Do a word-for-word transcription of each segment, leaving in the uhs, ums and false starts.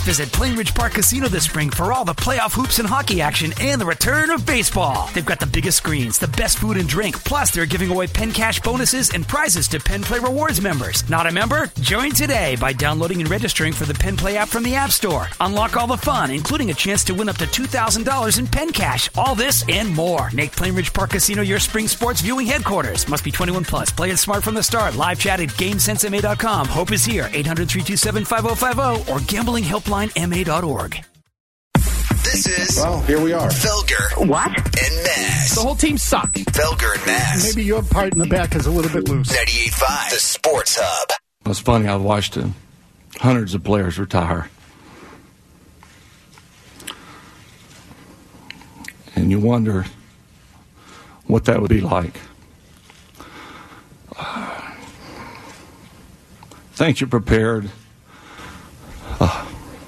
Visit Plainridge Park Casino this spring for all the playoff hoops and hockey action and the return of baseball. They've got the biggest screens, the best food and drink, plus they're giving away Penn Cash bonuses and prizes to Penn Play Rewards members. Not a member? Join today by downloading and registering for the Penn Play app from the App Store. Unlock all the fun, including a chance to win up to two thousand dollars in Penn Cash. All this and more. Make Plainridge Park Casino your spring sports viewing headquarters. Must be twenty-one plus. Play it smart from the start. Live chat at GameSense M A dot com. Hope is here. eight hundred, three two seven, five oh five oh or gambling helpline M A dot org. This is... Well, here we are. Felger. What? And Maz. The whole team sucked. Felger and Maz. Maybe your part in the back is a little bit loose. ninety-eight point five, the Sports Hub. It's funny, I've watched uh, hundreds of players retire. And you wonder what that would be like. Uh, think you're prepared. Uh,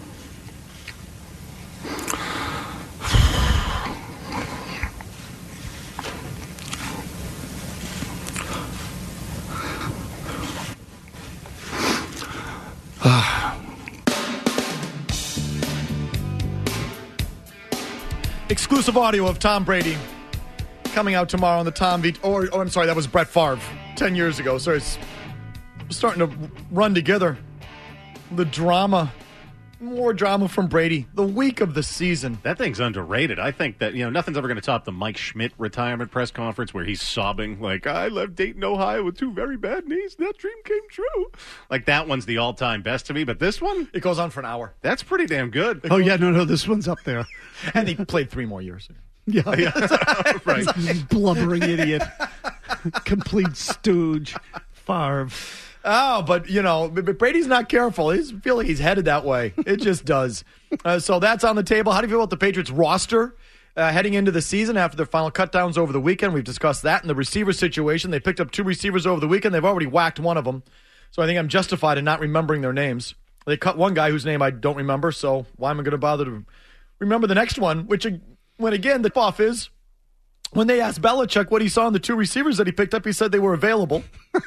Exclusive audio of Tom Brady coming out tomorrow on the Tom V. Or, oh, I'm sorry, that was Brett Favre ten years ago. So it's starting to run together. The drama, more drama from Brady. The week of the season. That thing's underrated. I think that, you know, nothing's ever going to top the Mike Schmidt retirement press conference where he's sobbing like, I left Dayton, Ohio with two very bad knees. That dream came true. Like, that one's the all-time best to me. But this one? It goes on for an hour. That's pretty damn good. Oh, yeah, no, no, this one's up there. And he played three more years. Yeah, yeah. Right. Blubbering idiot. Complete stooge. Favre. Oh, but, you know, but Brady's not careful. He's feel like he's headed that way. It just does. Uh, so that's on the table. How do you feel about the Patriots roster uh, heading into the season after their final cutdowns over the weekend? We've discussed that and the receiver situation. They picked up two receivers over the weekend. They've already whacked one of them. So I think I'm justified in not remembering their names. They cut one guy whose name I don't remember, so why am I going to bother to remember the next one? Which, when again, the off is when they asked Belichick what he saw in the two receivers that he picked up, he said they were available.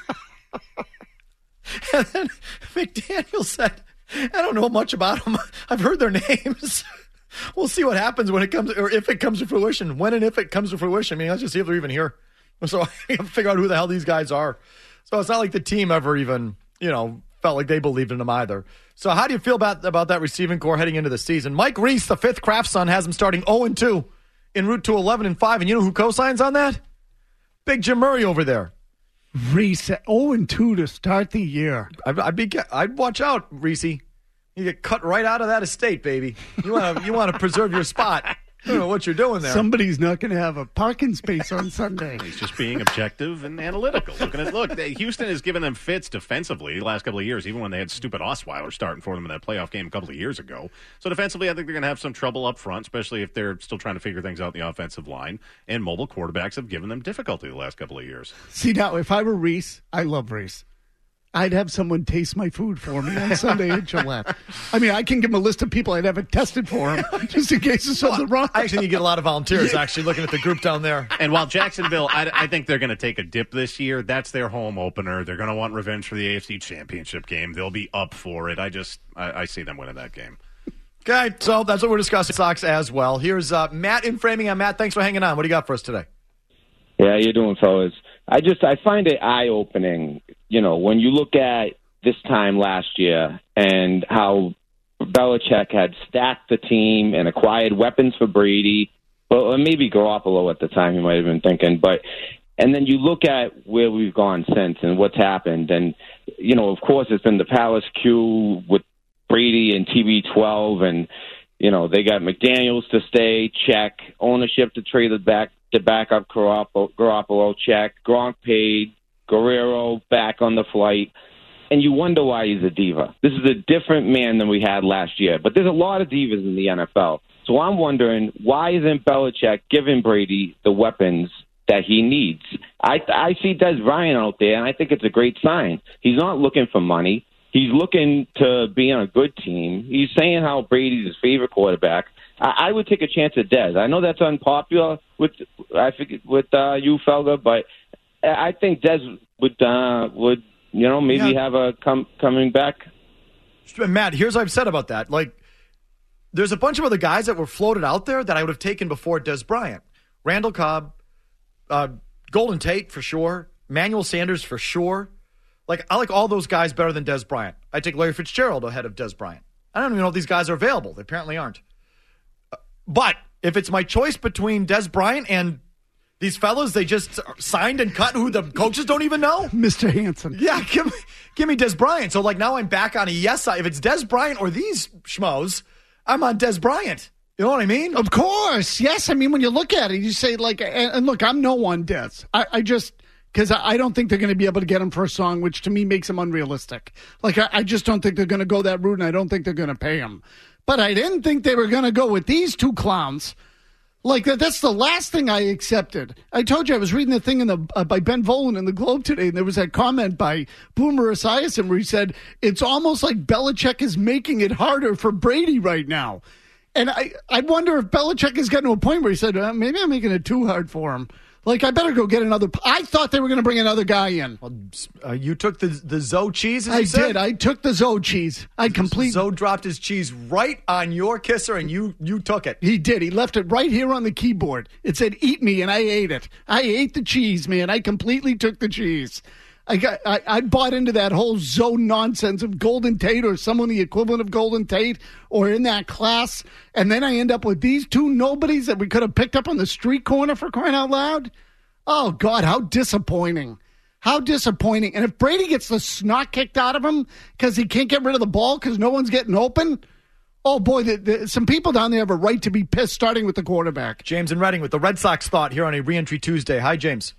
And then McDaniel said, I don't know much about them. I've heard their names. We'll see what happens when it comes, or if it comes to fruition. When and if it comes to fruition. I mean, let's just see if they're even here. So I have to figure out who the hell these guys are. So it's not like the team ever even, you know, felt like they believed in them either. So how do you feel about, about that receiving core heading into the season? Mike Reese, the fifth Kraft son, has him starting oh and two en route to eleven and five. And you know who co-signs on that? Big Jim Murray over there. Reese, oh and two to start the year. I'd, I'd be, I'd watch out, Reese. You get cut right out of that estate, baby. You want to, you want to preserve your spot. I don't know what you're doing there. Somebody's not going to have a parking space on Sunday. He's just being objective and analytical. Looking at look, they, Houston has given them fits defensively the last couple of years, even when they had stupid Osweiler starting for them in that playoff game a couple of years ago. So defensively, I think they're going to have some trouble up front, especially if they're still trying to figure things out in the offensive line. And mobile quarterbacks have given them difficulty the last couple of years. See, now, if I were Reese, I love Reese. I'd have someone taste my food for me on Sunday at Gillette. I mean, I can give him a list of people I'd have it tested for him, just in case there's something wrong. I actually think you get a lot of volunteers, actually, looking at the group down there. And while Jacksonville, I, I think they're going to take a dip this year. That's their home opener. They're going to want revenge for the A F C Championship game. They'll be up for it. I just, I, I see them winning that game. Okay, so that's what we're discussing. Sox as well. Here's uh, Matt in Framingham. Matt, thanks for hanging on. What do you got for us today? Yeah, how you doing, fellas? I just, I find it eye-opening, you know, when you look at this time last year and how Belichick had stacked the team and acquired weapons for Brady, well, maybe Garoppolo at the time he might have been thinking, but and then you look at where we've gone since and what's happened, and you know, of course, it's been the Palace Q with Brady and T B twelve, and you know they got McDaniels to stay, check, ownership to trade it back to back up Garoppolo, Garoppolo, check, Gronk paid, Guerrero back on the flight. And you wonder why he's a diva. This is a different man than we had last year. But there's a lot of divas in the N F L. So I'm wondering, why isn't Belichick giving Brady the weapons that he needs? I, I see Des Bryant out there, and I think it's a great sign. He's not looking for money. He's looking to be on a good team. He's saying how Brady's his favorite quarterback. I, I would take a chance at Des. I know that's unpopular with I forget, with uh, you, Felga, but I think Des would uh, would – you know, maybe yeah. have a come coming back. Matt, here's what I've said about that. Like, there's a bunch of other guys that were floated out there that I would have taken before Des Bryant. Randall Cobb, uh, Golden Tate for sure, Manuel Sanders for sure. Like, I like all those guys better than Des Bryant. I take Larry Fitzgerald ahead of Des Bryant. I don't even know if these guys are available. They apparently aren't. But if it's my choice between Des Bryant and these fellas they just signed and cut who the coaches don't even know? Mister Hansen. Yeah, give me, give me Des Bryant. So, like, now I'm back on a yes side. If it's Des Bryant or these schmoes, I'm on Des Bryant. You know what I mean? Of course. Yes. I mean, when you look at it, you say, like, and, and look, I'm no one Des. I, I just, because I, I don't think they're going to be able to get him for a song, which to me makes him unrealistic. Like, I, I just don't think they're going to go that route, and I don't think they're going to pay him. But I didn't think they were going to go with these two clowns. Like, that, that's the last thing I accepted. I told you I was reading the thing in the uh, by Ben Volen in the Globe today, and there was that comment by Boomer Esiason where he said, it's almost like Belichick is making it harder for Brady right now. And I, I wonder if Belichick has gotten to a point where he said, uh, maybe I'm making it too hard for him. Like, I better go get another. I thought they were going to bring another guy in. Well, uh, you took the the Zoe cheese, as I you said? did. I took the Zoe cheese. I completely. Zoe dropped his cheese right on your kisser, and you you took it. He did. He left it right here on the keyboard. It said, eat me, and I ate it. I ate the cheese, man. I completely took the cheese. I got. I, I bought into that whole Zoe nonsense of Golden Tate or someone the equivalent of Golden Tate or in that class. And then I end up with these two nobodies that we could have picked up on the street corner, for crying out loud. Oh, God, how disappointing. How disappointing. And if Brady gets the snot kicked out of him because he can't get rid of the ball because no one's getting open, oh, boy, the, the, some people down there have a right to be pissed, starting with the quarterback. James and Reading with the Red Sox thought here on a Reentry Tuesday. Hi, James.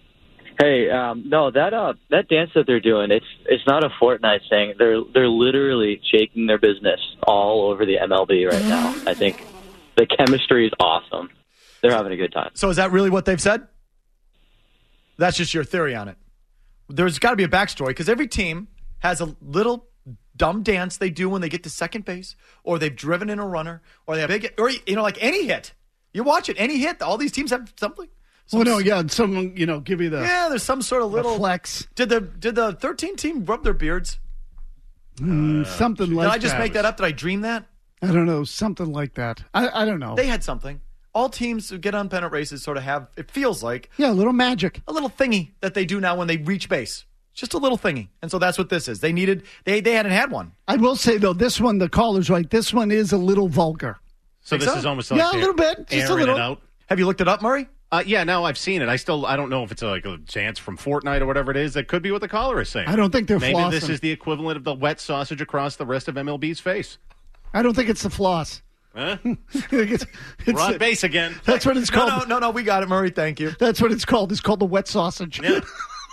Hey, um, no, that uh, that dance that they're doing, it's it's not a Fortnite thing. They're they're literally shaking their business all over the M L B right now. I think the chemistry is awesome. They're having a good time. So is that really what they've said? That's just your theory on it. There's got to be a backstory because every team has a little dumb dance they do when they get to second base, or they've driven in a runner, or they have big, or you know, like any hit. You watch it, any hit. All these teams have something. Well, no, yeah, someone, you know, give you the yeah. There's some sort of little flex. Did the did the thirteen team rub their beards? Mm, uh, something like that. Did I just that. make that up? Did I dream that? I don't know. Something like that. I, I don't know. They had something. All teams who get on pennant races sort of have, it feels like. Yeah, a little magic. A little thingy that they do now when they reach base. Just a little thingy. And so that's what this is. They needed, they they hadn't had one. I will say, though, this one, the caller's right. This one is a little vulgar. So Think this so? is almost like yeah, a little bit. Just a airing little. it out. Have you looked it up, Murray? Uh, yeah, no, I've seen it. I still, I don't know if it's a, like a chance from Fortnite or whatever it is. That could be what the caller is saying. I don't think they're Maybe flossing. this is the equivalent of the wet sausage across the rest of M L B's face. I don't think it's the floss. Huh? it's, it's, We're on base again. That's what it's No, called. no, no, no, we got it, Murray. Thank you. That's what it's called. It's called the wet sausage. Yeah.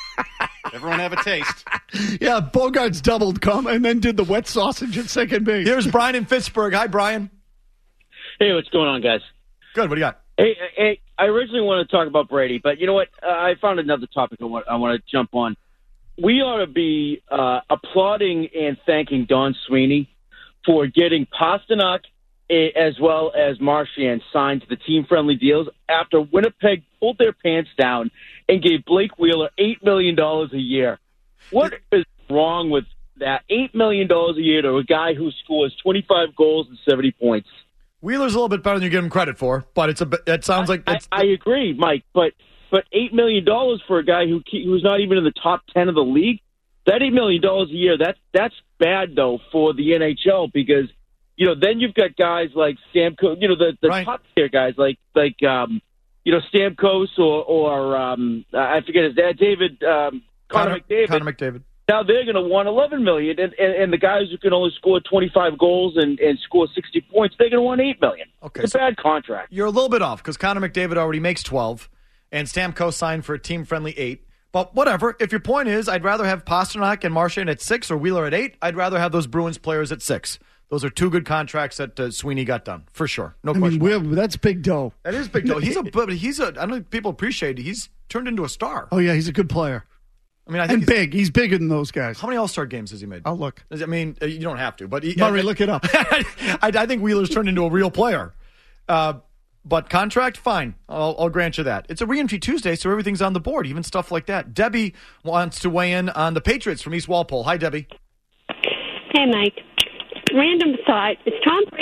Everyone have a taste. Yeah, Bogarts doubled come and then did the wet sausage at second base. Here's Brian in Pittsburgh. Hi, Brian. Hey, what's going on, guys? Good. What do you got? Hey, hey, I originally wanted to talk about Brady, but you know what? Uh, I found another topic I want, I want to jump on. We ought to be uh, applauding and thanking Don Sweeney for getting Pasternak as well as Marchand signed to the team-friendly deals after Winnipeg pulled their pants down and gave Blake Wheeler eight million dollars a year. What is wrong with that? eight million dollars a year to a guy who scores twenty-five goals and seventy points. Wheeler's a little bit better than you give him credit for, but it's a. It sounds like I, it's, I, I agree, Mike. But but eight million dollars for a guy who who's not even in the top ten of the league. That eight million dollars a year. That's that's bad though for the N H L because you know then you've got guys like Stamkos. You know the the Right. top tier guys like like um, you know Stamkos or or um, I forget his dad, David um, Connor, Connor McDavid. Connor McDavid. Now they're going to want eleven million dollars, and, and, and the guys who can only score twenty-five goals and, and score sixty points, they're going to want eight million dollars. Okay, It's a so- bad contract. You're a little bit off because Connor McDavid already makes twelve, and Stamkos signed for a team-friendly eight. But whatever. If your point is, I'd rather have Pasternak and Marchand at six or Wheeler at eight. I'd rather have those Bruins players at six. Those are two good contracts that uh, Sweeney got done for sure. No I question. mean, we're, that's big dough. that is big deal. He's a, but he's a. I don't think people appreciate it. He's turned into a star. Oh, yeah, he's a good player. I mean, I think And he's- big. He's bigger than those guys. How many All-Star games has he made? I'll look. I mean, uh, you don't have to, but he, Murray, look it up. I, I think Wheeler's turned into a real player. Uh, but contract, fine. I'll, I'll grant you that. It's a Reentry Tuesday, so everything's on the board, even stuff like that. Debbie wants to weigh in on the Patriots from East Walpole. Hi, Debbie. Hey, Mike. Random thought. Is Tom Brady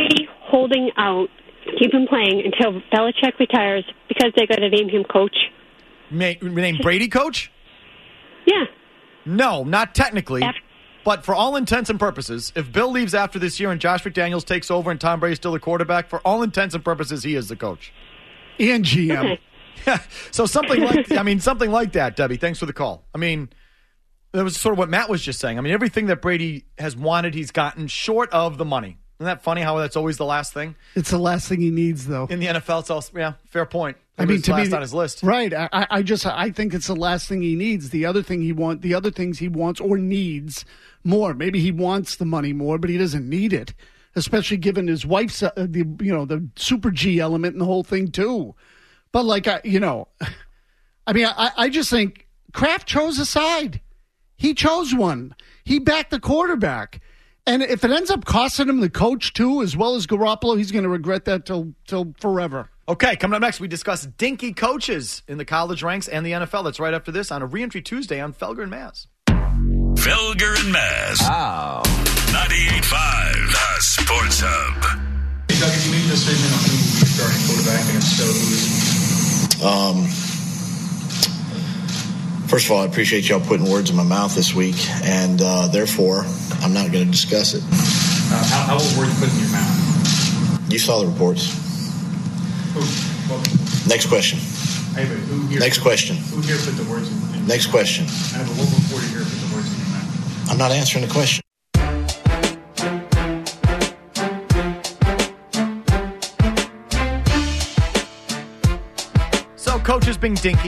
holding out, keep him playing until Belichick retires because they got to name him coach? Ma- name Brady coach? Yeah. No, not technically. After- but for all intents and purposes, if Bill leaves after this year and Josh McDaniels takes over and Tom Brady's still the quarterback, for all intents and purposes, he is the coach. And G M. Okay. Yeah, so something like I mean something like that, Debbie. Thanks for the call. I mean, that was sort of what Matt was just saying. I mean, everything that Brady has wanted, he's gotten short of the money. Isn't that funny how that's always the last thing? It's the last thing he needs, though. In the N F L, it's also, yeah, fair point. It I mean, was to last me, on his list. Right. I, I just I think it's the last thing he needs. The other thing he want, the other things he wants or needs more. Maybe he wants the money more, but he doesn't need it, especially given his wife's uh, the you know the super G element and the whole thing too. But like I, you know, I mean, I, I just think Kraft chose a side. He chose one. He backed the quarterback. And if it ends up costing him the coach, too, as well as Garoppolo, he's going to regret that till till forever. Okay, coming up next, we discuss dinky coaches in the college ranks and the N F L. That's right after this on a Reentry Tuesday on Felger and Maz. Felger and Maz. Oh. ninety-eight point five, the Sports Hub. Hey, Doug, did you make a decision on who will be starting quarterback, and if so, who is it? Um... First of all, I appreciate y'all putting words in my mouth this week, and uh, therefore, I'm not going to discuss it. Uh, how, how were words put in your mouth? You saw the reports. Who? Well, Next question. Hey, but who here Next put, question. Who here put the words in, in Next your question. mouth? I know, but what reporter here put the words in your mouth? I'm not answering the question. So, coaches being dinky.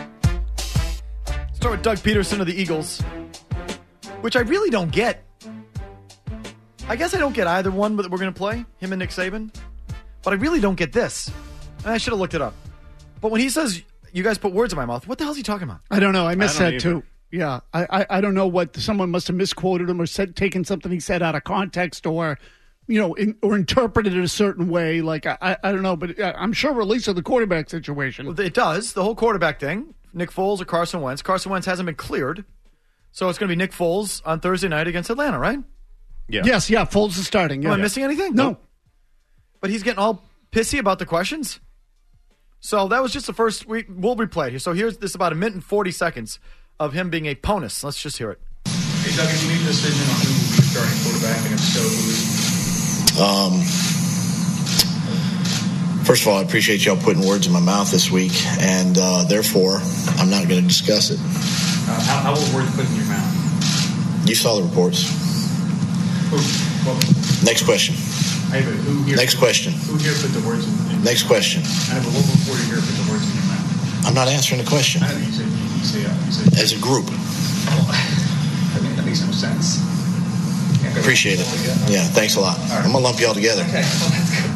Start with Doug Peterson of the Eagles, which I really don't get. I guess I don't get either one that we're going to play, him and Nick Saban. But I really don't get this. And I should have looked it up. But when he says, you guys put words in my mouth, what the hell is he talking about? I don't know. I missed I that, too. Yeah. I, I, I don't know what someone must have misquoted him or said, taken something he said out of context or, you know, in, or interpreted it a certain way. Like, I, I, I don't know. But I'm sure release of the quarterback situation. Well, it does. The whole quarterback thing. Nick Foles or Carson Wentz. Carson Wentz hasn't been cleared. So it's going to be Nick Foles on Thursday night against Atlanta, right? Yeah. Yes, yeah, Foles is starting. Yeah. Am I missing anything? No. But he's getting all pissy about the questions. So that was just the first. We, we'll replay it here. So here's this about a minute and forty seconds of him being a ponus. Let's just hear it. Hey, Doug, did you make a decision on who will be starting quarterback, and if so, who is it? Um, first of all, I appreciate y'all putting words in my mouth this week, and uh, therefore, I'm not going to discuss it. Uh, how, how were words put in your mouth? You saw the reports. Who? Well, Next question. hey, but who here Next put, question. Who here put the words in, in Next question. I know, but what reporter here put the words in your mouth? I'm not answering the question. I know you say, you say, uh, you say As a group. I mean, that makes no sense. Appreciate it. Yeah, thanks a lot. Right. I'm going to lump you all together. Okay, well, that's good.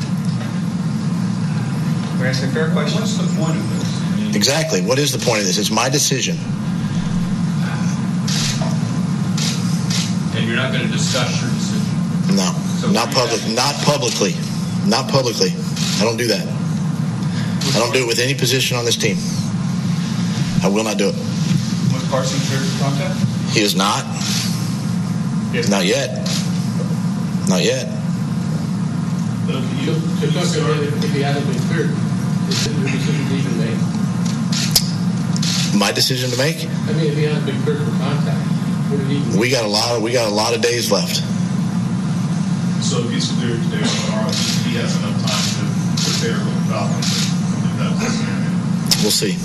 We're asking a fair question. What's the point of this? Exactly. What is the point of this? It's my decision. And you're not going to discuss your decision? No. So Not public. Not publicly. Not publicly. I don't do that. I don't do it with any position on this team. I will not do it. Was Carson cleared for contact? He is not. Yes. Not yet. Not yet. But if you, if he hasn't been cleared, is it your decision to even make? My decision to make? I mean, if he hasn't been cleared for contact, what did he? We got a lot. Of, we got a lot of days left. So if he's cleared today or tomorrow, he has enough time to prepare for the Falcons. We'll see.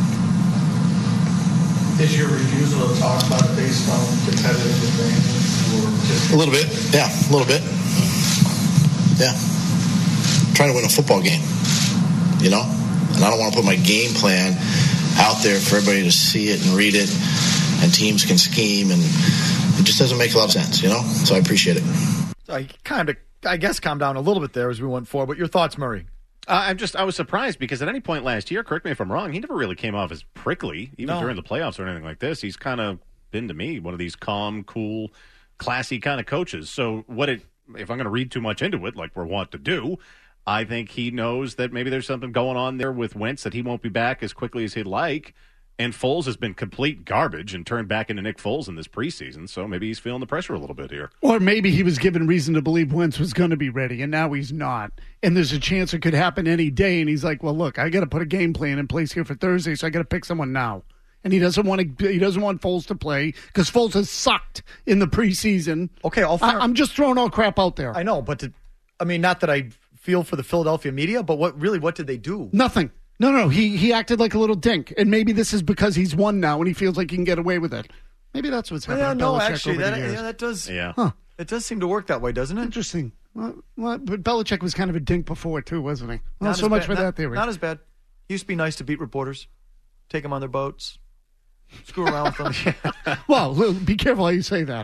Is your refusal to talk about it based on competitive advantage or just A little bit. Yeah, a little bit. Yeah. I'm trying to win a football game, you know? And I don't want to put my game plan out there for everybody to see it and read it, and teams can scheme, and it just doesn't make a lot of sense, you know? So I appreciate it. So I kind of, I guess, calmed down a little bit there as we went forward. But your thoughts, Murray? Uh, I'm just, I was surprised because at any point last year, correct me if I'm wrong, he never really came off as prickly, even No. during the playoffs or anything like this. He's kind of been, to me, one of these calm, cool, classy kind of coaches. So what it, if I'm going to read too much into it, like we're wont to do, I think he knows that maybe there's something going on there with Wentz that he won't be back as quickly as he'd like. And Foles has been complete garbage and turned back into Nick Foles in this preseason, so maybe he's feeling the pressure a little bit here. Or maybe he was given reason to believe Wentz was going to be ready, and now he's not. And there's a chance it could happen any day, and he's like, well, look, I got to put a game plan in place here for Thursday, so I got to pick someone now. And he doesn't want to. He doesn't want Foles to play because Foles has sucked in the preseason. Okay, I'll I, I'm just throwing all crap out there. I know, but to, I mean, not that I feel for the Philadelphia media, but what really, what did they do? Nothing. No, no, he he acted like a little dink, and maybe this is because he's won now and he feels like he can get away with it. Maybe that's what's happening. Yeah, to no, Belichick actually, over that, the years. yeah, that does. Yeah, huh. It does seem to work that way, doesn't it? Interesting. Well, well, but Belichick was kind of a dink before too, wasn't he? Well, Not so as much bad- for not, that theory. Not as bad. He used to be nice to beat reporters, take them on their boats, screw around with them. Well, Lou, be careful how you say that.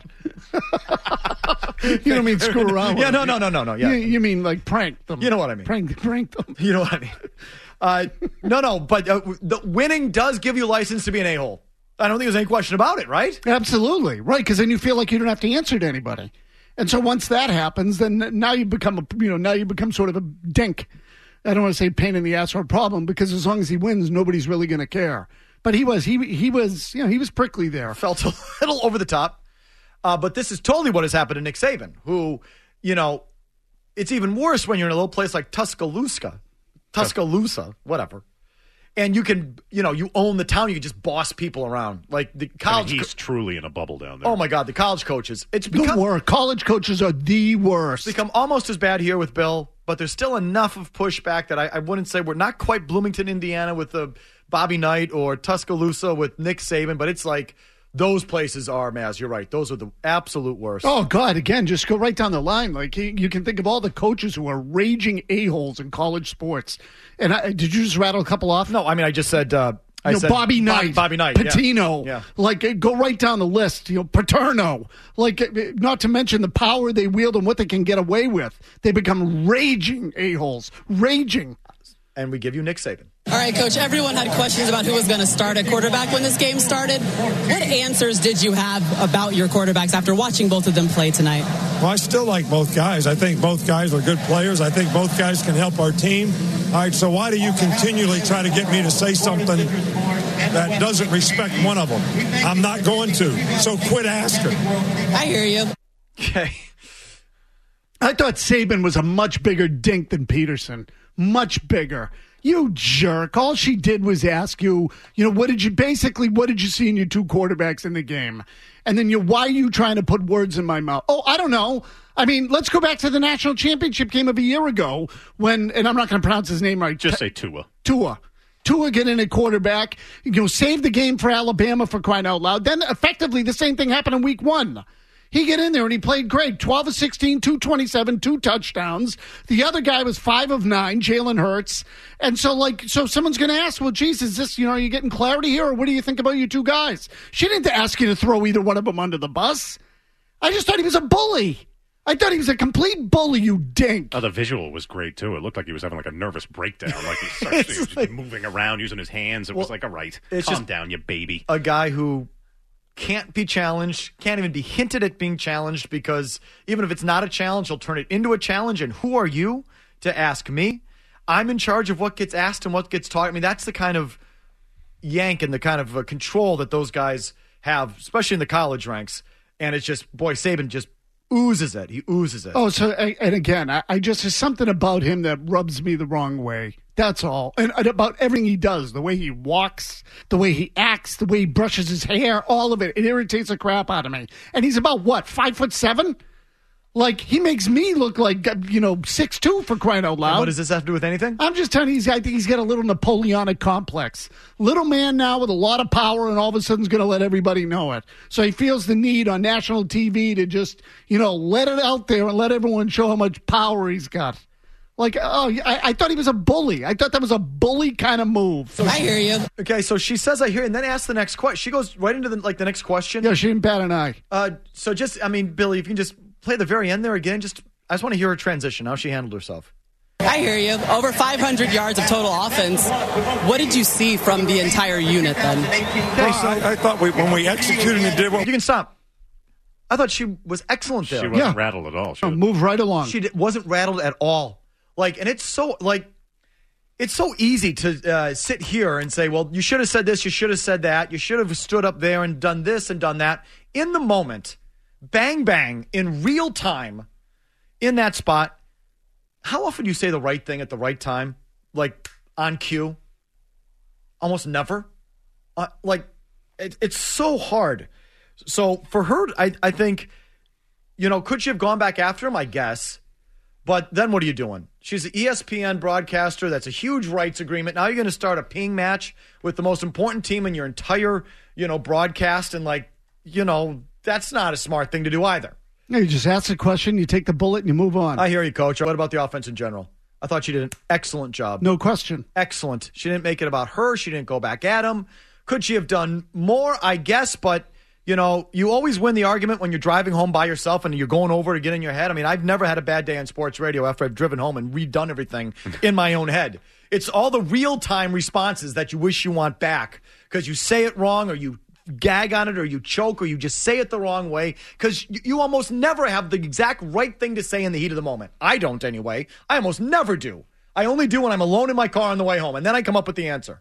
You don't mean screw around with Yeah, no, them. no, no, no, no. Yeah, You, you mean like prank them. You know what I mean. Prank, prank them. You know what I mean. Uh, no, no, but uh, the winning does give you license to be an a-hole. I don't think there's any question about it, right? Absolutely. Right, because then you feel like you don't have to answer to anybody. And so once that happens, then now you become a you know, now you become sort of a dink. I don't want to say pain in the ass or a problem, because as long as he wins, nobody's really going to care. But he was he he was you know, he was prickly there. Felt a little over the top. Uh, but this is totally what has happened to Nick Saban, who, you know, it's even worse when you're in a little place like Tuscaloosa, Tuscaloosa, whatever. And you can, you know, you own the town. You can just boss people around. Like the college. I mean, he's co- truly in a bubble down there. oh, my God, the college coaches. It's The become, worst. College coaches are the worst. it's become almost as bad here with Bill, but there's still enough of pushback that I, I wouldn't say we're not quite Bloomington, Indiana with the Bobby Knight or Tuscaloosa with Nick Saban, but it's like those places are, Maz, you're right. Those are the absolute worst. Oh, God, again, just go right down the line. Like, you, you can think of all the coaches who are raging a-holes in college sports. And I, did you just rattle a couple off? No, I mean, I just said... Uh, I You know, said Bobby Knight, Bobby, Bobby Knight, Patino, yeah. like uh, go right down the list. You know, Paterno, like uh, not to mention the power they wield and what they can get away with. They become raging a-holes, raging. And we give you Nick Saban. All right, Coach, everyone had questions about who was going to start at quarterback when this game started. What answers did you have about your quarterbacks after watching both of them play tonight? Well, I still like both guys. I think both guys are good players. I think both guys can help our team. All right, so why do you continually try to get me to say something that doesn't respect one of them? I'm not going to, so quit asking. I hear you. Okay. I thought Saban was a much bigger dink than Peterson. Much bigger. You jerk. All she did was ask you, you know, what did you, basically, what did you see in your two quarterbacks in the game? And then you, why are you trying to put words in my mouth? Oh, I don't know. I mean, let's go back to the national championship game of a year ago when, and I'm not going to pronounce his name right. Just say Tua. Tua. Tua get in at quarterback, you know, save the game for Alabama, for crying out loud. Then effectively the same thing happened in week one. He get in there and he played great. twelve of sixteen, two twenty-seven, two touchdowns. The other guy was five of nine, Jalen Hurts. And so, like, so someone's going to ask, well, geez, is this, you know, are you getting clarity here, or what do you think about your two guys? She didn't ask you to throw either one of them under the bus. I just thought he was a bully. I thought he was a complete bully, you dink. Oh, the visual was great, too. It looked like he was having like a nervous breakdown. Like he started he was like, moving around, using his hands. It well, was like, all right, it's calm just down, you baby. A guy who can't be challenged, can't even be hinted at being challenged, because even if it's not a challenge, he'll turn it into a challenge. And who are you to ask me? I'm in charge of what gets asked and what gets taught. I mean, that's the kind of yank and the kind of uh, control that those guys have, especially in the college ranks. And it's just, boy, Saban just oozes it. He oozes it. Oh, so, and again, I, I just, there's something about him that rubs me the wrong way. That's all. And, and about everything he does, the way he walks, the way he acts, the way he brushes his hair, all of it. It irritates the crap out of me. And he's about, what, five foot seven? Like, he makes me look like, you know, six two, for crying out loud. And what does this have to do with anything? I'm just telling you, he's, I think he's got a little Napoleonic complex. Little man now with a lot of power, and all of a sudden is going to let everybody know it. So he feels the need on national T V to just, you know, let it out there and let everyone show how much power he's got. Like, oh, I, I thought he was a bully. I thought that was a bully kind of move. So, I hear you. Okay, so she says I hear, and then asks the next question. She goes right into the like the next question. Yeah, she didn't bat an eye. Uh, so just, I mean, Billy, if you can just play the very end there again. Just, I just want to hear her transition, how she handled herself. I hear you. Over five hundred yards of total offense. What did you see from the entire unit then? Well, I, I thought we, when we executed and did what you can stop. I thought she was excellent there. She wasn't Yeah. rattled at all. She Oh, was- move right along. She did, wasn't rattled at all. Like, and it's so, like, it's so easy to uh, sit here and say, well, you should have said this, you should have said that, you should have stood up there and done this and done that. In the moment, bang, bang, in real time, in that spot, how often do you say the right thing at the right time? Like, on cue? Almost never. Uh, like, it, it's so hard. So, for her, I, I think, you know, could she have gone back after him? I guess. But then what are you doing? She's an E S P N broadcaster. That's a huge rights agreement. Now you're going to start a ping match with the most important team in your entire, you know, broadcast. And, like, you know, that's not a smart thing to do either. Yeah, you just ask the question, you take the bullet, and you move on. I hear you, Coach. What about the offense in general? I thought she did an excellent job. No question. Excellent. She didn't make it about her. She didn't go back at him. Could she have done more? I guess, but... You know, you always win the argument when you're driving home by yourself and you're going over to get in your head. I mean, I've never had a bad day on sports radio after I've driven home and redone everything in my own head. It's all the real-time responses that you wish you want back because you say it wrong or you gag on it or you choke or you just say it the wrong way because you, you almost never have the exact right thing to say in the heat of the moment. I don't anyway. I almost never do. I only do when I'm alone in my car on the way home, and then I come up with the answer.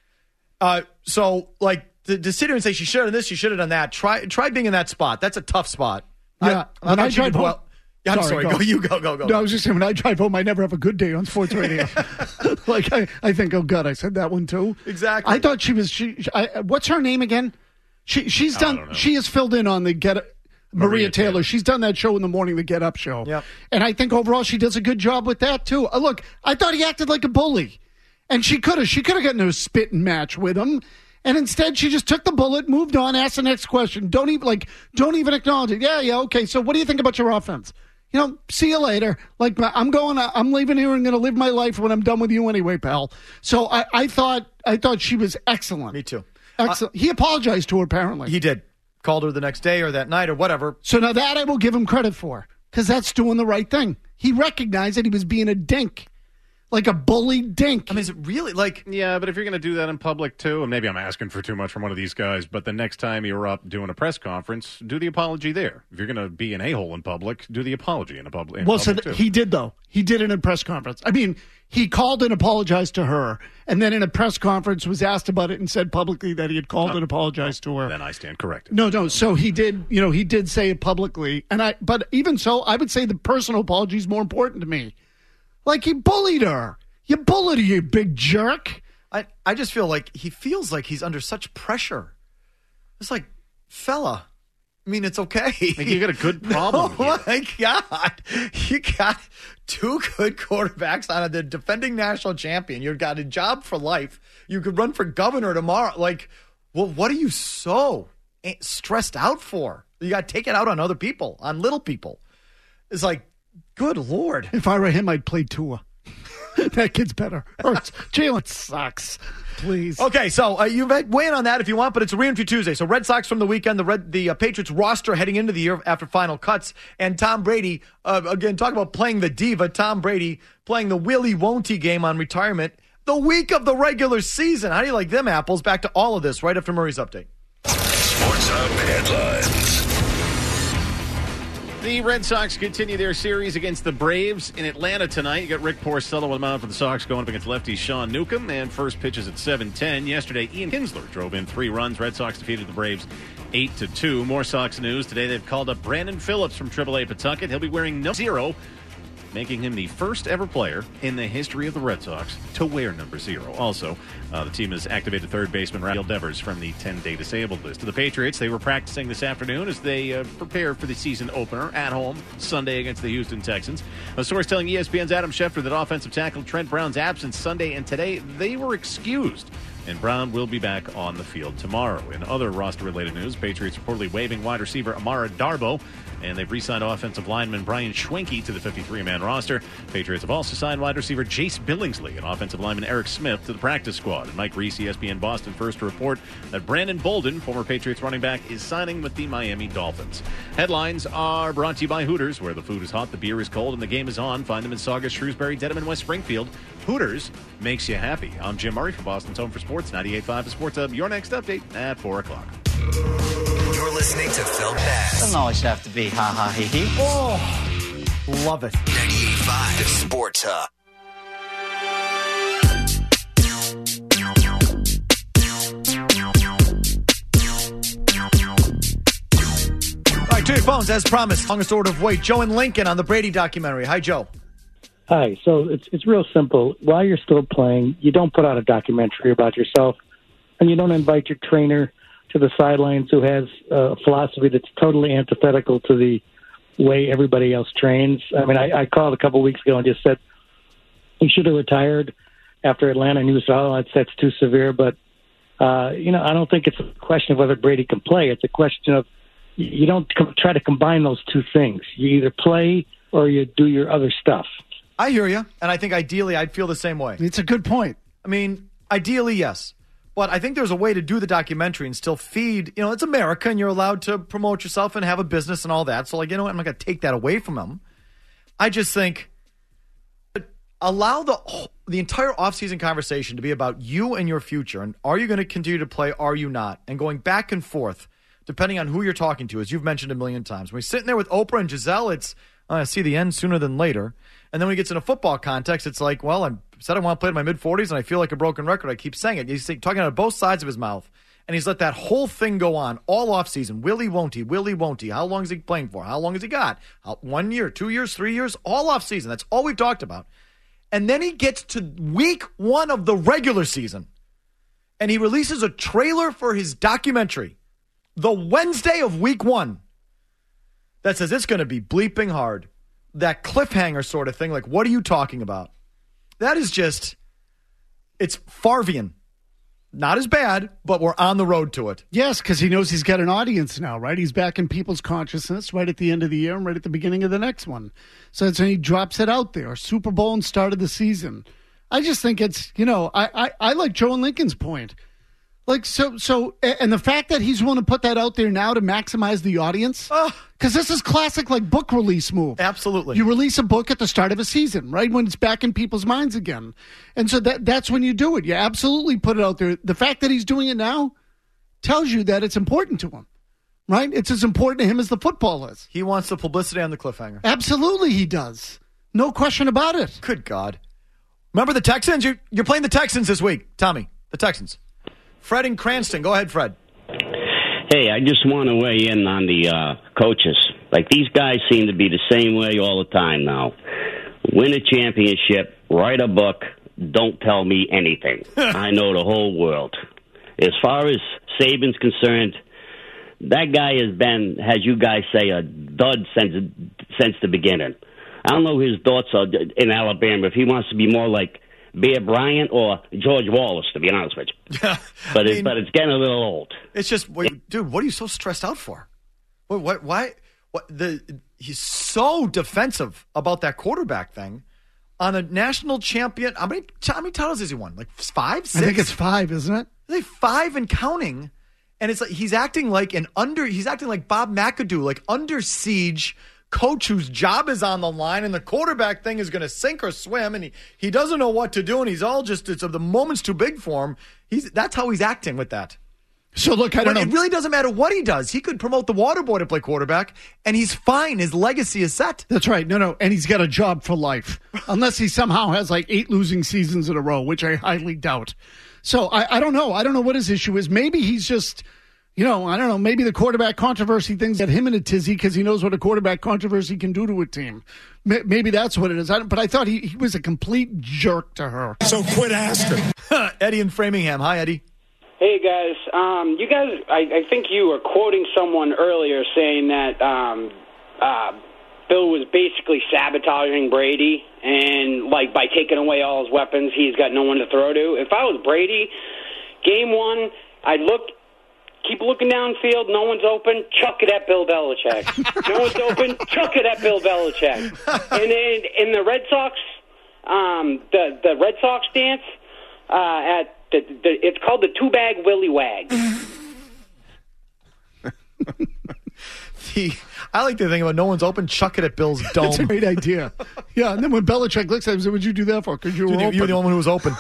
Uh, so, like, To, to sit here and say she should have done this, she should have done that. Try try being in that spot. That's a tough spot. Yeah, I, when I, I drive home, well, yeah, I'm sorry. sorry go. go. You go. Go. Go. No, I was just saying when I drive home, I never have a good day on sports radio. like I, I think, oh God, I said that one too. Exactly. I thought she was. She. I, what's her name again? She. She's done. She has filled in on the Get. Maria, Maria Taylor. Taylor. She's done that show in the morning, the Get Up show. Yep. And I think overall she does a good job with that too. Uh, look, I thought he acted like a bully, and she could have. She could have gotten a spitting match with him. And instead, she just took the bullet, moved on, asked the next question. Don't even like, don't even acknowledge it. Yeah, yeah, okay. So, what do you think about your offense? You know, see you later. Like, I'm going, I'm leaving here and going to live my life when I'm done with you anyway, pal. So, I, I thought, I thought she was excellent. Me too. Excellent. Uh, he apologized to her apparently. He did. Called her the next day or that night or whatever. So now that I will give him credit for because that's doing the right thing. He recognized that he was being a dink. Like a bully dink. I mean, is it really like... Yeah, but if you're going to do that in public, too, and maybe I'm asking for too much from one of these guys, but the next time you're up doing a press conference, do the apology there. If you're going to be an a-hole in public, do the apology in a public in Well, public, so th- too. he did, though. He did it in a press conference. I mean, he called and apologized to her, and then in a press conference was asked about it and said publicly that he had called oh, and apologized oh, to her. Then I stand corrected. No, no. So he did, you know, he did say it publicly. and I. But even so, I would say the personal apology is more important to me. Like, he bullied her. You bullied her, you big jerk. I, I just feel like he feels like he's under such pressure. It's like, fella, I mean, it's okay. Like you got a good problem. Oh, my God. You got two good quarterbacks on the defending national champion. You've got a job for life. You could run for governor tomorrow. Like, well, what are you so stressed out for? You got to take it out on other people, on little people. It's like, good Lord. If I were him, I'd play Tua. That kid's better. Jalen sucks. Please. Okay, so uh, you weigh in on that if you want, but it's a Reinview Tuesday. So Red Sox from the weekend, the Red, the uh, Patriots roster heading into the year after final cuts, and Tom Brady, uh, again, talk about playing the diva, Tom Brady playing the Willie Won't-He game on retirement the week of the regular season. How do you like them apples? Back to all of this right after Murray's update. Sports Hub headlines. The Red Sox continue their series against the Braves in Atlanta tonight. You got Rick Porcello on the mound for the Sox going up against lefty Sean Newcomb. And first pitch is at seven ten. Yesterday, Ian Kinsler drove in three runs. Red Sox defeated the Braves eight to two. More Sox news. Today they've called up Brandon Phillips from triple A Pawtucket. He'll be wearing number zero, making him the first ever player in the history of the Red Sox to wear number zero. Also, uh, the team has activated third baseman Rafael Devers from the ten-day disabled list. To the Patriots, they were practicing this afternoon as they uh, prepare for the season opener at home Sunday against the Houston Texans. A source telling E S P N's Adam Schefter that offensive tackle Trent Brown's absence Sunday and today, they were excused. And Brown will be back on the field tomorrow. In other roster-related news, Patriots reportedly waiving wide receiver Amara Darboh, and they've re-signed offensive lineman Brian Schwenke to the fifty-three man roster. Patriots have also signed wide receiver Jace Billingsley and offensive lineman Eric Smith to the practice squad. And Mike Reese, E S P N Boston, first to report that Brandon Bolden, former Patriots running back, is signing with the Miami Dolphins. Headlines are brought to you by Hooters, where the food is hot, the beer is cold, and the game is on. Find them in Saugus, Shrewsbury, Dedham, and West Springfield. Hooters makes you happy. I'm Jim Murray for Boston's Home for Sports, ninety-eight point five The Sports Hub. Your next update at four o'clock. You're listening to Phil Bass. Doesn't always have to be ha ha he he. Oh, love it. ninety-eight point five The Sports Hub. to your phones, as promised. Longest order of wait. Joe and Lincoln on the Brady documentary. Hi, Joe. Hi. So it's it's real simple. While you're still playing, you don't put out a documentary about yourself, and you don't invite your trainer to the sidelines who has a philosophy that's totally antithetical to the way everybody else trains. I mean, I, I called a couple weeks ago and just said he should have retired after Atlanta. And he said, oh, that's, that's too severe. But, uh, you know, I don't think it's a question of whether Brady can play. It's a question of you don't com- try to combine those two things. You either play or you do your other stuff. I hear you, and I think ideally I'd feel the same way. It's a good point. I mean, ideally, yes. But I think there's a way to do the documentary and still feed, you know, it's America and you're allowed to promote yourself and have a business and all that. So, like, you know what, I'm not going to take that away from them. I just think allow the the entire offseason conversation to be about you and your future. And are you going to continue to play? Are you not? And going back and forth, depending on who you're talking to, as you've mentioned a million times. When we're sitting there with Oprah and Giselle, it's, I uh, see the end sooner than later. And then when he gets in a football context, it's like, well, I said I want to play in my mid-forties, and I feel like a broken record. I keep saying it. He's talking out of both sides of his mouth, and he's let that whole thing go on all offseason. Will he, won't he? Will he, won't he? How long is he playing for? How long has he got? How, one year, two years, three years? All offseason. That's all we've talked about. And then he gets to week one of the regular season, and he releases a trailer for his documentary the Wednesday of week one that says it's going to be bleeping hard. That cliffhanger sort of thing, like, what are you talking about? That is just, it's Farvian. Not as bad, but we're on the road to it. Yes, because he knows he's got an audience now, right? He's back in people's consciousness right at the end of the year and right at the beginning of the next one. So that's when he drops it out there. Super Bowl and start of the season. I just think it's, you know, I, I, I like Joe and Lincoln's point. Like, so, so, and the fact that he's willing to put that out there now to maximize the audience, because this is classic, like, book release move. Absolutely. You release a book at the start of a season, right, when it's back in people's minds again. And so that that's when you do it. You absolutely put it out there. The fact that he's doing it now tells you that it's important to him, right? It's as important to him as the football is. He wants the publicity on the cliffhanger. Absolutely he does. No question about it. Good God. Remember the Texans? You're, you're playing the Texans this week, Tommy, the Texans. Fred in Cranston. Go ahead, Fred. Hey, I just want to weigh in on the uh, coaches. Like, these guys seem to be the same way all the time now. Win a championship, write a book, don't tell me anything. I know the whole world. As far as Saban's concerned, that guy has been, as you guys say, a dud since, since the beginning. I don't know what his thoughts are in Alabama, if he wants to be more like Bear Bryant or George Wallace, to be honest with you. Yeah, but, I it's, mean, but it's getting a little old. It's just, wait, dude, what are you so stressed out for? What, what, why? What, the, he's so defensive about that quarterback thing on a national champion. How many, how many titles has he won? Like five, six? I think it's five, isn't it? I think five and counting. And it's like he's acting like an under, he's acting like Bob McAdoo, like under siege coach whose job is on the line, and the quarterback thing is going to sink or swim, and he, he doesn't know what to do, and he's all just, it's the moment's too big for him. He's That's how he's acting with that. So, look, I don't but know. It really doesn't matter what he does. He could promote the water boy to play quarterback, and he's fine. His legacy is set. That's right. No, no. And he's got a job for life, unless he somehow has like eight losing seasons in a row, which I highly doubt. So, I, I don't know. I don't know what his issue is. Maybe he's just, you know, I don't know. Maybe the quarterback controversy thing's got him in a tizzy because he knows what a quarterback controversy can do to a team. Maybe that's what it is. I but I thought he, he was a complete jerk to her. So quit asking. Eddie in Framingham. Hi, Eddie. Hey, guys. Um, you guys, I, I think you were quoting someone earlier saying that um, uh, Bill was basically sabotaging Brady, and, like, by taking away all his weapons, he's got no one to throw to. If I was Brady, game one, I'd look, keep looking downfield, no one's open, chuck it at Bill Belichick. No one's open, chuck it at Bill Belichick. And then in the Red Sox, um, the, the Red Sox dance uh, at The, the, it's called the two-bag willy wag. the, I like to think about no one's open, chuck it at Bill's dome. That's a great idea. Yeah, and then when Belichick looks at him, says, "What'd you do that for?" Because you were Dude, open. You're the only one who was open.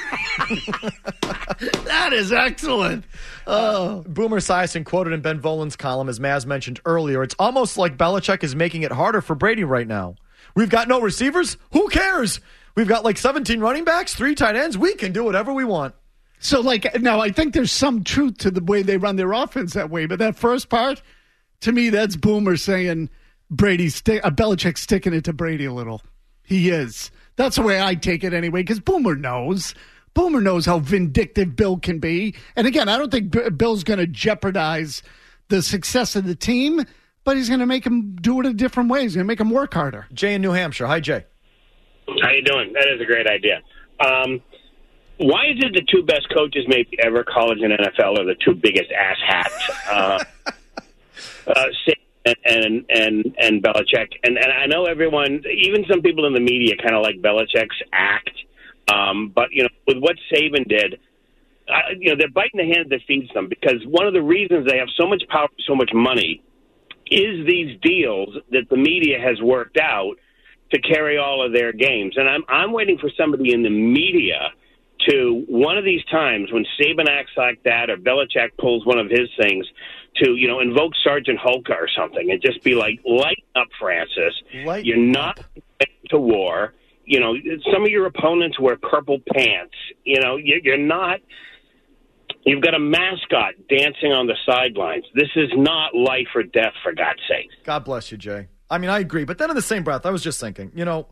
That is excellent. Uh, Boomer Esiason quoted in Ben Volin's column, as Maz mentioned earlier, it's almost like Belichick is making it harder for Brady right now. We've got no receivers. Who cares? We've got like seventeen running backs, three tight ends. We can do whatever we want. So, like, now I think there's some truth to the way they run their offense that way. But that first part, To me, that's Boomer saying Brady's sti- uh, Belichick's sticking it to Brady a little. He is. That's the way I take it anyway, because Boomer knows. Boomer knows how vindictive Bill can be. And again, I don't think B- Bill's going to jeopardize the success of the team, but he's going to make him do it a different way. He's going to make him work harder. Jay in New Hampshire. Hi, Jay. How you doing? That is a great idea. Um, why is it the two best coaches maybe ever, college and N F L, are the two biggest ass hats? Uh, uh, and, and and and Belichick. And, and I know everyone, even some people in the media kind of like Belichick's act. Um, but, you know, with what Saban did, uh, you know, they're biting the hand that feeds them, because one of the reasons they have so much power, so much money, is these deals that the media has worked out to carry all of their games. And I'm I'm waiting for somebody in the media to, one of these times when Saban acts like that or Belichick pulls one of his things, to, you know, invoke Sergeant Hulka or something and just be like, lighten up, Francis. Lighten You're not going to war. You know, some of your opponents wear purple pants. You know, you're not. You've got a mascot dancing on the sidelines. This is not life or death, for God's sake. God bless you, Jay. I mean, I agree. But then in the same breath, I was just thinking, you know,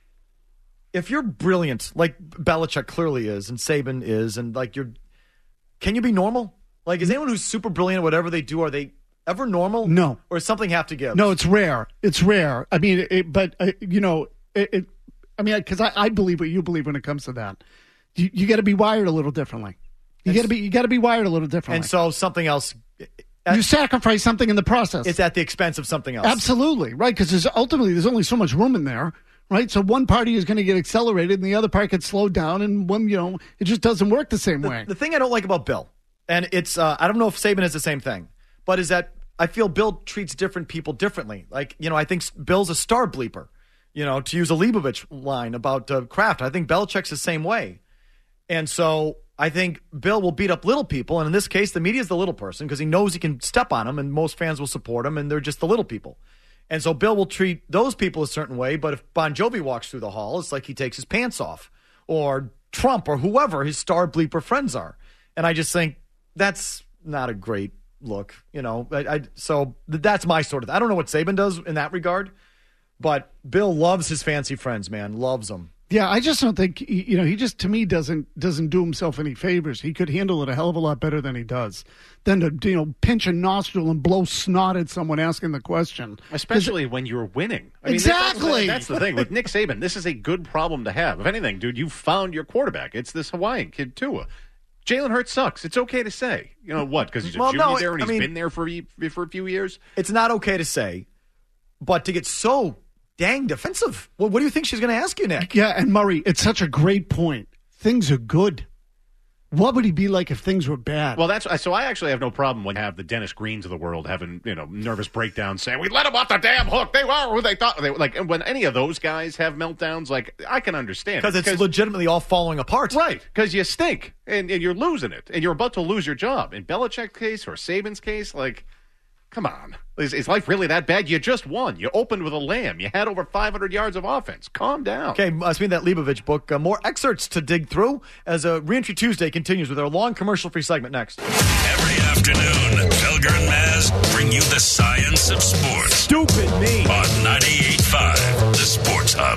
if you're brilliant, like Belichick clearly is, and Saban is, and like you're, can you be normal? Like, is anyone who's super brilliant at whatever they do, are they ever normal? No. Or does something have to give? No, it's rare. It's rare. I mean, it, but, uh, you know, it, it I mean, because I, I believe what you believe when it comes to that. You, you got to be wired a little differently. You got to be you got to be wired a little differently. And so something else. You sacrifice something in the process. It's at the expense of something else. Absolutely, right? Because there's ultimately there's only so much room in there, right? So one party is going to get accelerated, and the other part gets slowed down, and one, you know, it just doesn't work the same the, way. The thing I don't like about Bill, and it's uh, I don't know if Saban is the same thing, but is that I feel Bill treats different people differently. Like, you know, I think Bill's a star bleeper. You know, to use a Leibovich line about uh, Kraft, I think Belichick's the same way. And so I think Bill will beat up little people, and in this case, the media is the little person because he knows he can step on them, and most fans will support him, and they're just the little people. And so Bill will treat those people a certain way, but if Bon Jovi walks through the hall, it's like he takes his pants off, or Trump, or whoever his star bleeper friends are. And I just think that's not a great look, you know. I, I, so that's my sort of. I don't know what Saban does in that regard, but Bill loves his fancy friends, man, loves them. Yeah, I just don't think, you know, he just, to me, doesn't doesn't do himself any favors. He could handle it a hell of a lot better than he does. Than to, you know, pinch a nostril and blow snot at someone asking the question. Especially when you're winning. I mean, exactly. That's, that's the thing. With Nick Saban, this is a good problem to have. If anything, dude, you found your quarterback. It's this Hawaiian kid, Tua. Jalen Hurts sucks. It's okay to say. You know what? Because he's a well, junior no, there and I he's mean, been there for, for a few years. It's not okay to say, but to get so dang defensive. Well, what do you think she's going to ask you, Nick? Yeah, and Murray, it's such a great point. Things are good. What would he be like if things were bad? Well, that's so. I actually have no problem when you have the Dennis Greens of the world having, you know, nervous breakdowns, saying we let them off the damn hook. They were who they thought they were. Like, when any of those guys have meltdowns, like, I can understand because it's legitimately all falling apart, right? Because you stink and, and you're losing it, and you're about to lose your job. In Belichick's case or Saban's case, like, come on. Is, is life really that bad? You just won. You opened with a lamb. You had over five hundred yards of offense. Calm down. Okay, I was reading that Leibovich book. Uh, more excerpts to dig through as uh, Reentry Tuesday continues with our long commercial-free segment next. Every afternoon, Felger and Maz bring you the science of sports. Stupid me. On ninety-eight point five, the Sports Hub.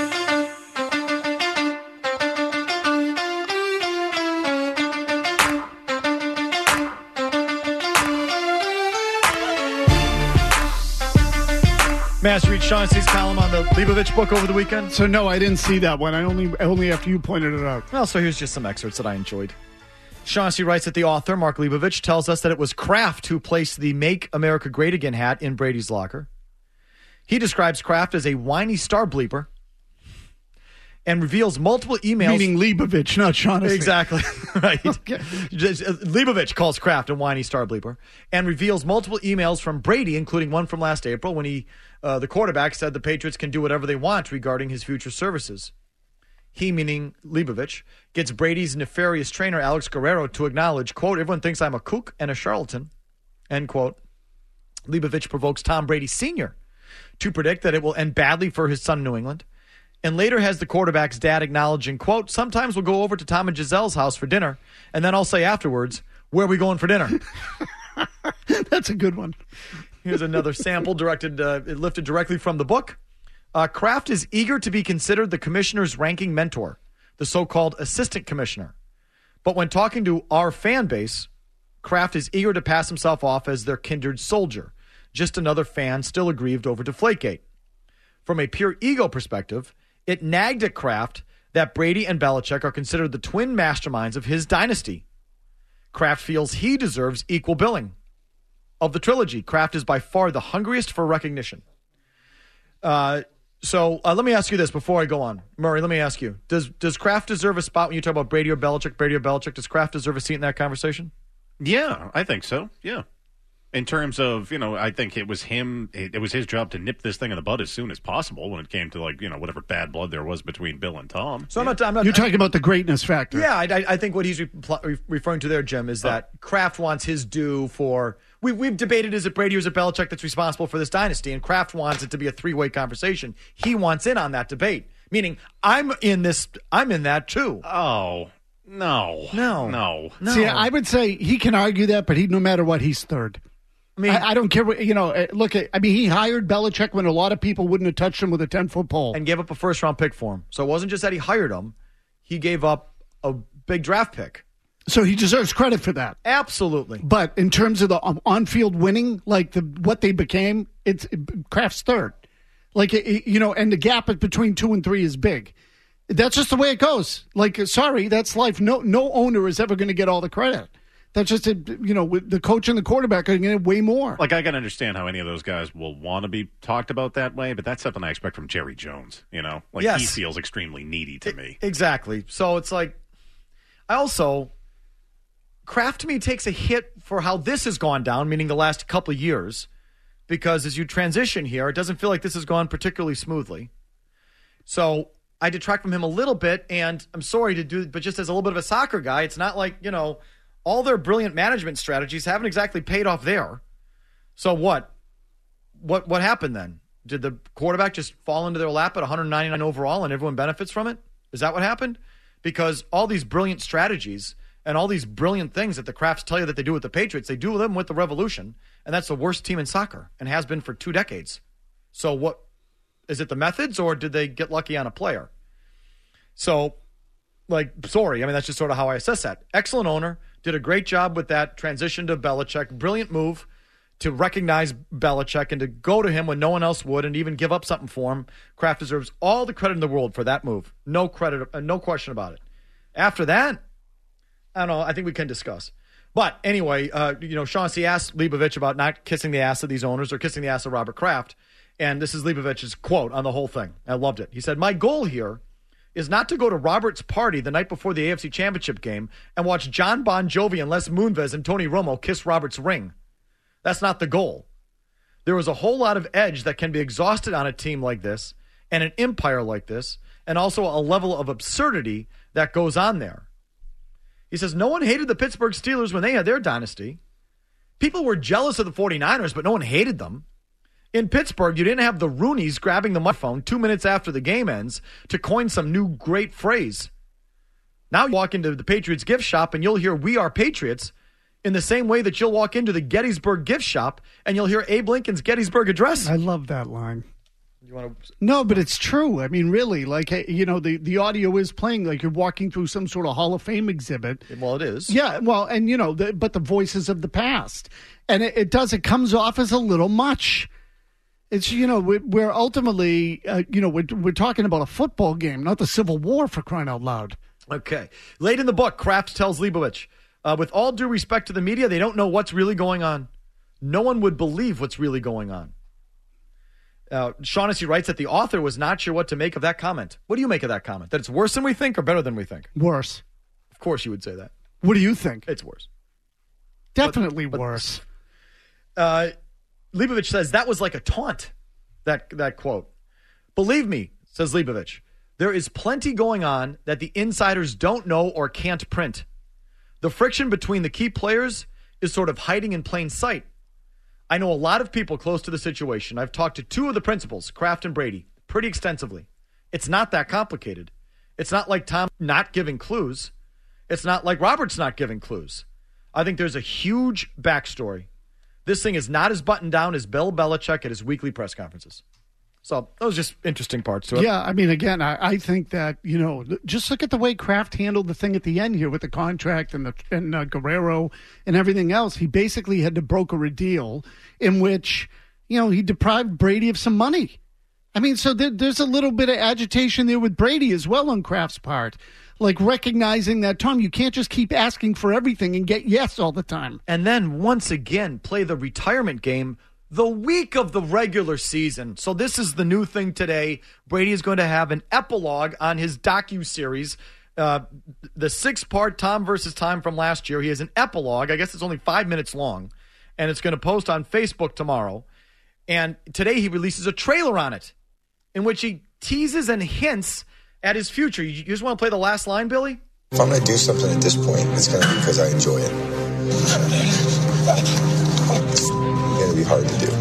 Master read Shaughnessy's column on the Leibovich book over the weekend? So, no, I didn't see that one. I only only after you pointed it out. Well, so here's just some excerpts that I enjoyed. Shaughnessy writes that the author, Mark Leibovich, tells us that it was Kraft who placed the Make America Great Again hat in Brady's locker. He describes Kraft as a whiny star bleeper and reveals multiple emails. Meaning Leibovich, not Shaughnessy. Exactly. Right. Okay. Leibovich calls Kraft a whiny star bleeper and reveals multiple emails from Brady, including one from last April when he, uh, the quarterback, said the Patriots can do whatever they want regarding his future services. He, meaning Leibovich, gets Brady's nefarious trainer, Alex Guerrero, to acknowledge, quote, everyone thinks I'm a kook and a charlatan, end quote. Leibovich provokes Tom Brady Senior to predict that it will end badly for his son in New England, and later has the quarterback's dad acknowledging, quote, sometimes we'll go over to Tom and Giselle's house for dinner, and then I'll say afterwards, where are we going for dinner? That's a good one. Here's another sample directed, uh, lifted directly from the book. Uh, Kraft is eager to be considered the commissioner's ranking mentor, the so-called assistant commissioner. But when talking to our fan base, Kraft is eager to pass himself off as their kindred soldier, just another fan still aggrieved over Deflategate. From a pure ego perspective, it nagged at Kraft that Brady and Belichick are considered the twin masterminds of his dynasty. Kraft feels he deserves equal billing. Of the trilogy, Kraft is by far the hungriest for recognition. Uh, so uh, let me ask you this before I go on. Murray, let me ask you. Does does Kraft deserve a spot when you talk about Brady or Belichick, Brady or Belichick? Does Kraft deserve a seat in that conversation? Yeah, I think so. Yeah. In terms of, you know, I think it was him, it, it was his job to nip this thing in the bud as soon as possible when it came to, like, you know, whatever bad blood there was between Bill and Tom. So I'm not, I'm not, You're talking about the greatness factor. Yeah, I, I think what he's re- referring to there, Jim, is that oh. Kraft wants his due for, we, we've debated, is it Brady or is it Belichick that's responsible for this dynasty? And Kraft wants it to be a three-way conversation. He wants in on that debate, meaning I'm in this, I'm in that too. Oh, no. No. No. No. See, I would say he can argue that, but he, no matter what, he's third. I mean, I, I don't care what, you know, look, at, I mean, he hired Belichick when a lot of people wouldn't have touched him with a ten-foot pole. And gave up a first-round pick for him. So it wasn't just that he hired him. He gave up a big draft pick. So he deserves credit for that. Absolutely. But in terms of the on-field winning, like the what they became, it's Kraft's third. Like, it, you know, and the gap between two and three is big. That's just the way it goes. Like, sorry, that's life. No, no owner is ever going to get all the credit. That's just, a, you know, the coach and the quarterback are going to get way more. Like, I can understand how any of those guys will want to be talked about that way, but that's something I expect from Jerry Jones, you know? Like, yes. He feels extremely needy to me. Exactly. So it's like, I also, Kraft to me takes a hit for how this has gone down, meaning the last couple of years, because as you transition here, it doesn't feel like this has gone particularly smoothly. So I detract from him a little bit, and I'm sorry to do it, but just as a little bit of a soccer guy, it's not like, you know, all their brilliant management strategies haven't exactly paid off there. So what? What what happened then? Did the quarterback just fall into their lap at one ninety-nine overall and everyone benefits from it? Is that what happened? Because all these brilliant strategies and all these brilliant things that the Krafts tell you that they do with the Patriots, they do them with the Revolution, and that's the worst team in soccer and has been for two decades. So what? Is it the methods or did they get lucky on a player? So, like, sorry. I mean, that's just sort of how I assess that. Excellent owner. Did a great job with that transition to Belichick. Brilliant move to recognize Belichick and to go to him when no one else would and even give up something for him. Kraft deserves all the credit in the world for that move. No credit, uh, no question about it. After that, I don't know. I think we can discuss. But anyway, uh, you know, Shaughnessy asked Leibovich about not kissing the ass of these owners or kissing the ass of Robert Kraft. And this is Leibovich's quote on the whole thing. I loved it. He said, "My goal here is not to go to Robert's party the night before the A F C Championship game and watch John Bon Jovi and Les Moonves and Tony Romo kiss Robert's ring. That's not the goal. There is a whole lot of edge that can be exhausted on a team like this and an empire like this, and also a level of absurdity that goes on there." He says, no one hated the Pittsburgh Steelers when they had their dynasty. People were jealous of the 49ers, but no one hated them. In Pittsburgh, you didn't have the Rooneys grabbing the microphone two minutes after the game ends to coin some new great phrase. Now you walk into the Patriots gift shop and you'll hear "We Are Patriots" in the same way that you'll walk into the Gettysburg gift shop and you'll hear Abe Lincoln's Gettysburg Address. I love that line. You want to? No, but it's true. I mean, really, like, you know, the, the audio is playing like you're walking through some sort of Hall of Fame exhibit. Well, it is. Yeah, well, and, you know, the, but the voices of the past. And it, it does, it comes off as a little much. It's, you know, we're ultimately, uh, you know, we're, we're talking about a football game, not the Civil War, for crying out loud. Okay. Late in the book, Kraft tells Leibovich, uh, with all due respect to the media, they don't know what's really going on. No one would believe what's really going on. Uh, Shaughnessy writes that the author was not sure what to make of that comment. What do you make of that comment? That it's worse than we think or better than we think? Worse. Of course you would say that. What do you think? It's worse. Definitely but, but, worse. Uh, Leibovich says that was like a taunt, that, that quote. Believe me, says Leibovich, there is plenty going on that the insiders don't know or can't print. The friction between the key players is sort of hiding in plain sight. I know a lot of people close to the situation. I've talked to two of the principals, Kraft and Brady, pretty extensively. It's not that complicated. It's not like Tom not giving clues. It's not like Robert's not giving clues. I think there's a huge backstory This thing is not as buttoned down as Bill Belichick at his weekly press conferences. So those are just interesting parts to it. Yeah, I mean, again, I, I think that, you know, just look at the way Kraft handled the thing at the end here with the contract and the and uh, Guerrero and everything else. He basically had to broker a deal in which, you know, he deprived Brady of some money. I mean, so there, there's a little bit of agitation there with Brady as well on Kraft's part. Like recognizing that, Tom, you can't just keep asking for everything and get yes all the time. And then once again, play the retirement game the week of the regular season. So this is the new thing today. Brady is going to have an epilogue on his docuseries, uh, the six-part Tom versus Time from last year. He has an epilogue. I guess it's only five minutes long, and it's going to post on Facebook tomorrow. And today he releases a trailer on it in which he teases and hints at his future. You just want to play the last line, Billy? If I'm going to do something at this point, it's going to be because I enjoy it. It's going to be hard to do.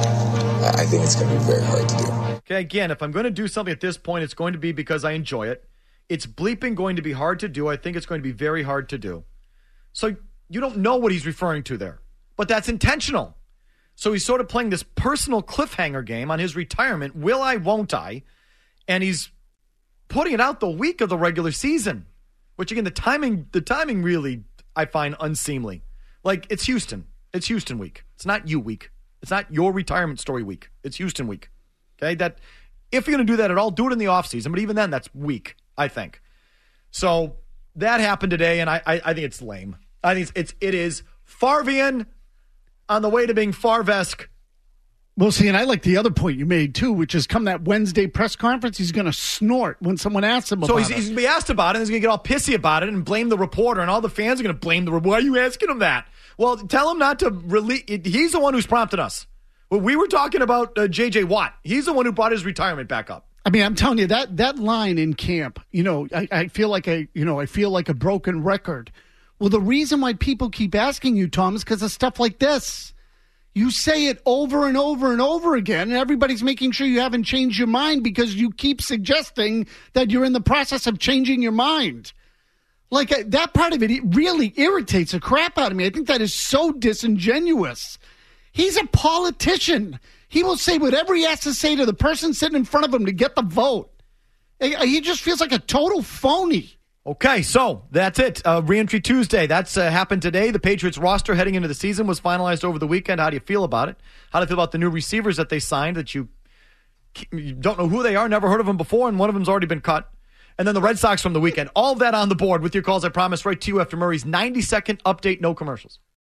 I think it's going to be very hard to do. Okay, again, if I'm going to do something at this point, it's going to be because I enjoy it. It's bleeping going to be hard to do. I think it's going to be very hard to do. So you don't know what he's referring to there, but that's intentional. So he's sort of playing this personal cliffhanger game on his retirement. Will I, won't I? And he's putting it out the week of the regular season, which again, the timing, the timing really, I find unseemly. Like, it's Houston. It's Houston week. It's not you week. It's not your retirement story week. It's Houston week. Okay, that if you're going to do that at all, do it in the offseason. But even then, that's weak, I think. So that happened today, and I, I, I think it's lame. I think it's, it's it is Favrean on the way to being Favre-esque. Well, see, and I like the other point you made, too, which is come that Wednesday press conference, he's going to snort when someone asks him about so he's, it. So he's going to be asked about it, and he's going to get all pissy about it and blame the reporter, and all the fans are going to blame the reporter. Why are you asking him that? Well, tell him not to release. He's the one who's prompted us. Well, we were talking about uh, J J. Watt. He's the one who brought his retirement back up. I mean, I'm telling you, that that line in camp, you know, I, I feel like a, you know, I feel like a broken record. Well, the reason why people keep asking you, Tom, is because of stuff like this. You say it over and over and over again, and everybody's making sure you haven't changed your mind because you keep suggesting that you're in the process of changing your mind. Like, uh, that part of it, it really irritates the crap out of me. I think that is so disingenuous. He's a politician. He will say whatever he has to say to the person sitting in front of him to get the vote. He just feels like a total phony. Okay, so that's it. Uh, Reentry Tuesday. That's uh, happened today. The Patriots roster heading into the season was finalized over the weekend. How do you feel about it? How do you feel about the new receivers that they signed that you, you don't know who they are, never heard of them before, and one of them's already been cut? And then the Red Sox from the weekend. All of that on the board with your calls, I promise, right to you after Murray's ninety-second update, no commercials.